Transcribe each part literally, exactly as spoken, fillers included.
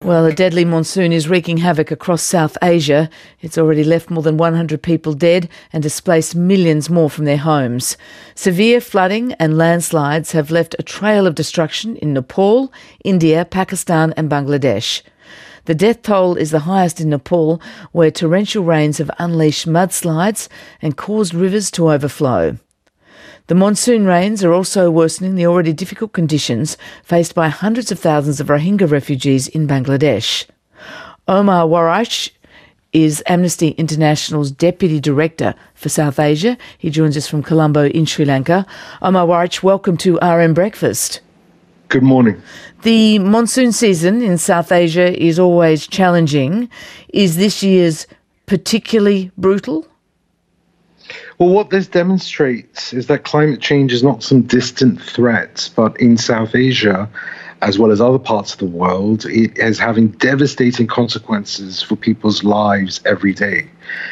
Well, a deadly monsoon is wreaking havoc across South Asia. It's already left more than one hundred people dead and displaced millions more from their homes. Severe flooding and landslides have left a trail of destruction in Nepal, India, Pakistan and Bangladesh. The death toll is the highest in Nepal, where torrential rains have unleashed mudslides and caused rivers to overflow. The monsoon rains are also worsening the already difficult conditions faced by hundreds of thousands of Rohingya refugees in Bangladesh. Omar Waraish is Amnesty International's Deputy Director for South Asia. He joins us from Colombo in Sri Lanka. Omar Waraish, welcome to R M Breakfast. Good morning. The monsoon season in South Asia is always challenging. Is this year's particularly brutal? Well, what this demonstrates is that climate change is not some distant threat, but in South Asia, as well as other parts of the world, it is having devastating consequences for people's lives every day.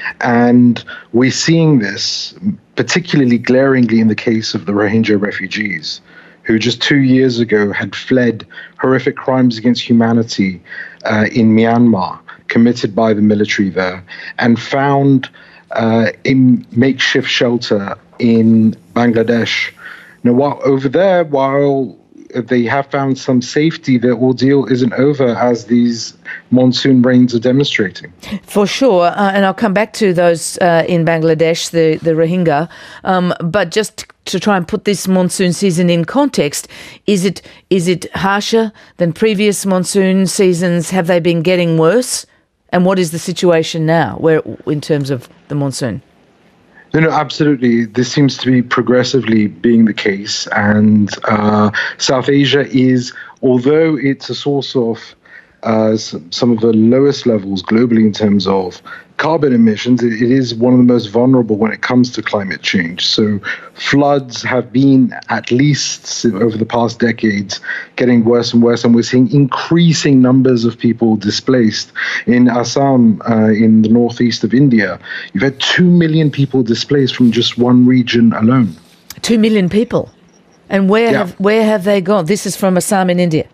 And we're seeing this particularly glaringly in the case of the Rohingya refugees, who just two years ago had fled horrific crimes against humanity uh, in Myanmar, committed by the military there, and found Uh, in makeshift shelter in Bangladesh. Now, while over there, while they have found some safety, their ordeal isn't over, as these monsoon rains are demonstrating. For sure, uh, and I'll come back to those uh, in Bangladesh, the, the Rohingya, um, but just to try and put this monsoon season in context, is it is it harsher than previous monsoon seasons? Have they been getting worse? And what is the situation now, where in terms of the monsoon? No, no, absolutely. This seems to be progressively being the case. And uh, South Asia is, although it's a source of uh, some of the lowest levels globally in terms of carbon emissions, it, it is one of the most vulnerable when it comes to climate change. So floods have been, at least over the past decades, getting worse and worse, and we're seeing increasing numbers of people displaced. In Assam, uh, in the northeast of India, you've had two million people displaced from just one region alone. Two million people? And where, yeah. have, where have they gone? This is from Assam in India?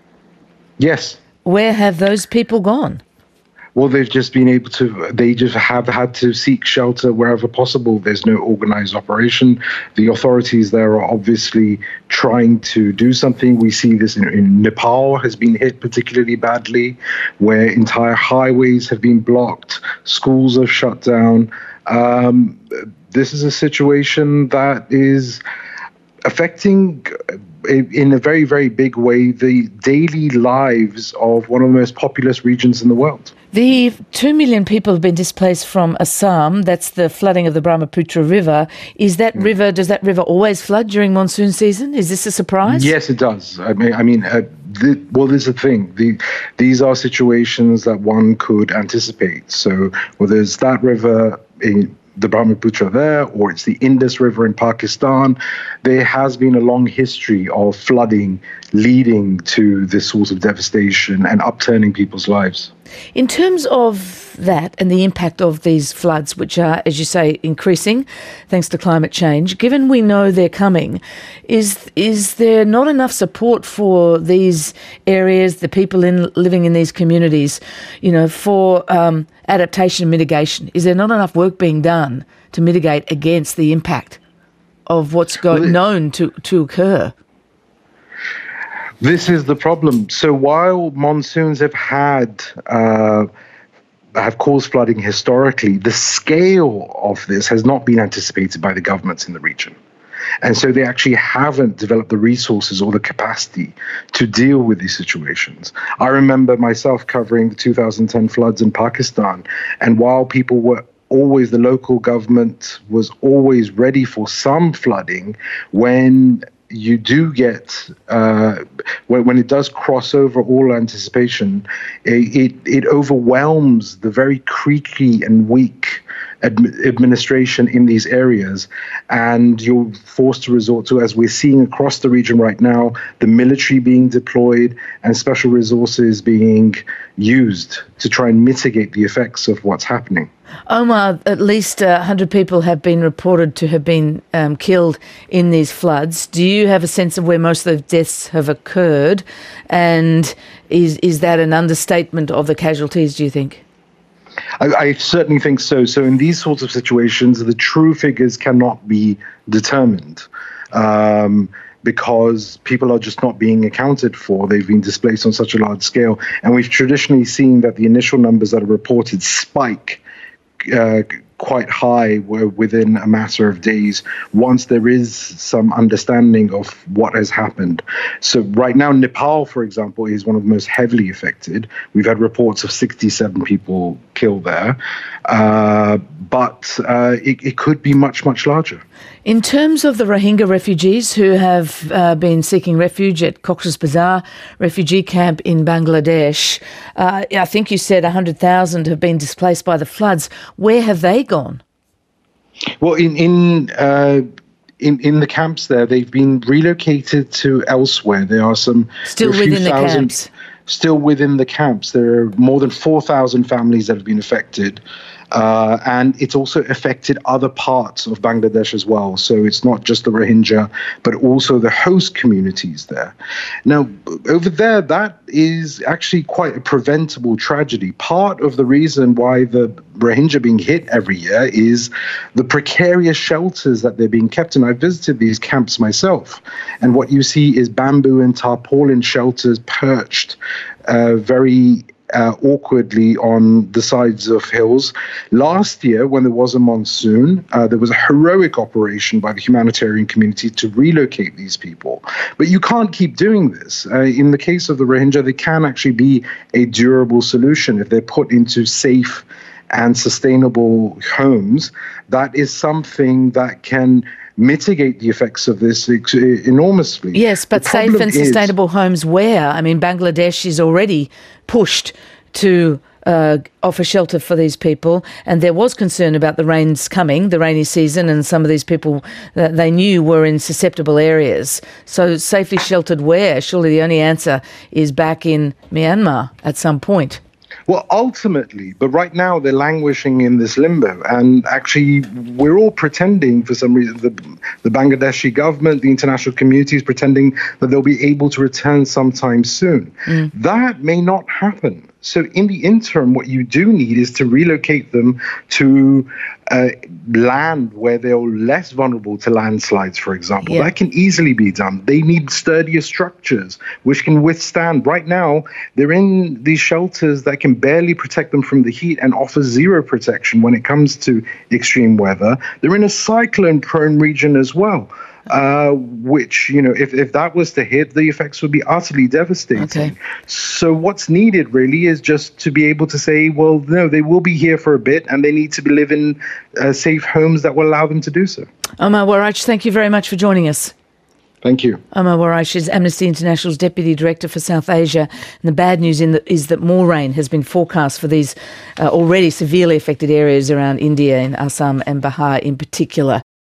Yes. Where have those people gone? Well, they've just been able to, they just have had to seek shelter wherever possible. There's no organized operation. The authorities there are obviously trying to do something. We see this in, in Nepal has been hit particularly badly, where entire highways have been blocked, schools are shut down. Um, this is a situation that is affecting in a very, very big way the daily lives of one of the most populous regions in the world. The two million people have been displaced from Assam. That's the flooding of the Brahmaputra River. Is that mm. river, does that river always flood during monsoon season? Is this a surprise? Yes, it does. I mean, I mean, uh, the, well, there's a thing. The, these are situations that one could anticipate. So, well, there's that river in the Brahmaputra there, or it's the Indus River in Pakistan. There has been a long history of flooding leading to this sort of devastation and upturning people's lives. In terms of that and the impact of these floods, which are, as you say, increasing thanks to climate change, given we know they're coming, is is there not enough support for these areas, the people in living in these communities, you know, for um, adaptation and mitigation? Is there not enough work being done to mitigate against the impact of what's go- well, known to, to occur? This is the problem. So while monsoons have had uh, have caused flooding historically, the scale of this has not been anticipated by the governments in the region. And so they actually haven't developed the resources or the capacity to deal with these situations. I remember myself covering the two thousand ten floods in Pakistan, and while people were always, the local government was always ready for some flooding, when you do get, uh, when, when it does cross over all anticipation, it, it, it overwhelms the very creaky and weak ad- administration in these areas, and you're forced to resort to, as we're seeing across the region right now, the military being deployed and special resources being used to try and mitigate the effects of what's happening. Omar, at least uh, one hundred people have been reported to have been um, killed in these floods. Do you have a sense of where most of the deaths have occurred? And is is that an understatement of the casualties, do you think? I, I certainly think so. So in these sorts of situations, the true figures cannot be determined. Um, because people are just not being accounted for. They've been displaced on such a large scale. And we've traditionally seen that the initial numbers that are reported spike uh, quite high within a matter of days once there is some understanding of what has happened. So right now, Nepal, for example, is one of the most heavily affected. We've had reports of sixty-seven people killed there, uh, but uh, it, it could be much, much larger. In terms of the Rohingya refugees who have uh, been seeking refuge at Cox's Bazar refugee camp in Bangladesh, uh, I think you said one hundred thousand have been displaced by the floods. Where have they gone? Well, in in, uh, in in the camps there, they've been relocated to elsewhere. There are some still within the camps. Still within the camps, there are more than four thousand families that have been affected. Uh, and it's also affected other parts of Bangladesh as well. So it's not just the Rohingya, but also the host communities there. Now, over there, that is actually quite a preventable tragedy. Part of the reason why the Rohingya being hit every year is the precarious shelters that they're being kept in. I visited these camps myself, and what you see is bamboo and tarpaulin shelters perched uh, very Uh, awkwardly on the sides of hills. Last year, when there was a monsoon, uh, there was a heroic operation by the humanitarian community to relocate these people. But you can't keep doing this. Uh, in the case of the Rohingya, they can actually be a durable solution if they're put into safe and sustainable homes. That is something that can mitigate the effects of this enormously. Yes, but safe and sustainable homes where? I mean, Bangladesh is already pushed to uh, offer shelter for these people, and there was concern about the rains coming, the rainy season, and some of these people that they knew were in susceptible areas. So safely sheltered where? Surely the only answer is back in Myanmar at some point. Well, ultimately, but right now they're languishing in this limbo. And actually, we're all pretending for some reason, the, the Bangladeshi government, the international community is pretending that they'll be able to return sometime soon. Mm. That may not happen. So in the interim, what you do need is to relocate them to uh, land where they're less vulnerable to landslides, for example. Yeah. That can easily be done. They need sturdier structures which can withstand. Right now, they're in these shelters that can barely protect them from the heat and offer zero protection when it comes to extreme weather. They're in a cyclone-prone region as well. Uh, which, you know, if, if that was to hit, the effects would be utterly devastating. Okay. So what's needed really is just to be able to say, well, no, they will be here for a bit and they need to be living in uh, safe homes that will allow them to do so. Omar Waraish, thank you very much for joining us. Thank you. Omar Waraish is Amnesty International's Deputy Director for South Asia. And the bad news in the, is that more rain has been forecast for these uh, already severely affected areas around India, in Assam and Bihar in particular.